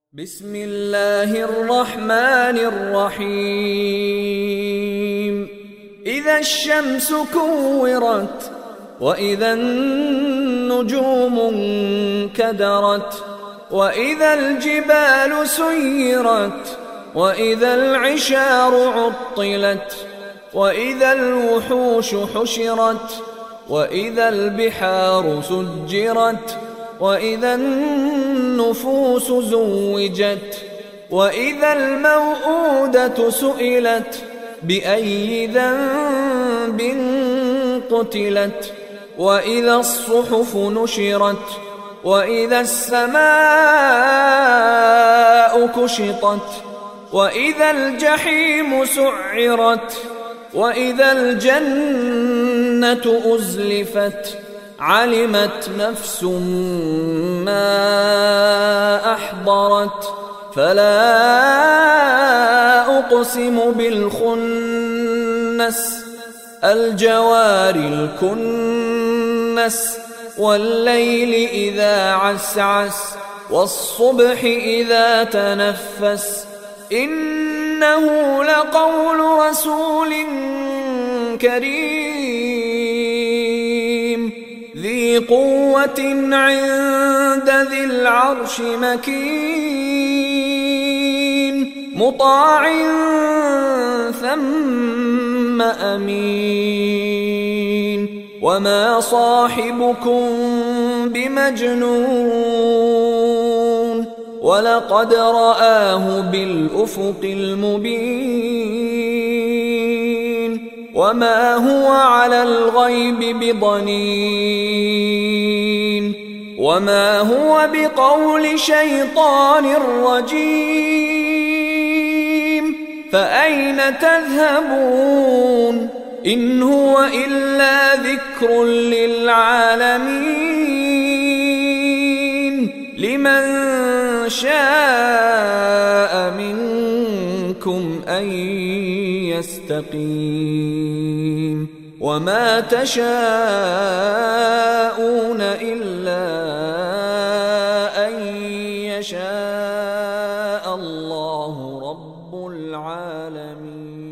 بسم الله الرحمن الرحيم إذا الشمس كورت وإذا النجوم انكدرت وإذا الجبال سيرت وإذا العشار عطلت وإذا الوحوش حشرت وإذا البحار سجرت وإذا النفوس زوجت وإذا الموءودة سئلت بأي ذنب قتلت وإذا الصحف نشرت وإذا السماء كشطت وإذا الجحيم سعرت وإذا الجنة أزلفت علمت نفس ما أحضرت فلا أقسم بالخنس الجوار الكنس والليل إذا عسعس والصبح إذا تنفس إنه لقول رسول كريم ذي قوة عند ذي العرش مكين مطاع ثم أمين وما صاحبكم بمجنون ولقد رآه بالأفق المبين وما هو على الغيب بضنين وما هو بقول شيطان رجيم فأين تذهبون إن هو إلا ذكر للعالمين لمن شاء منكم أن يستقيم وما تشاءون إلا أن يشاء الله رب العالمين.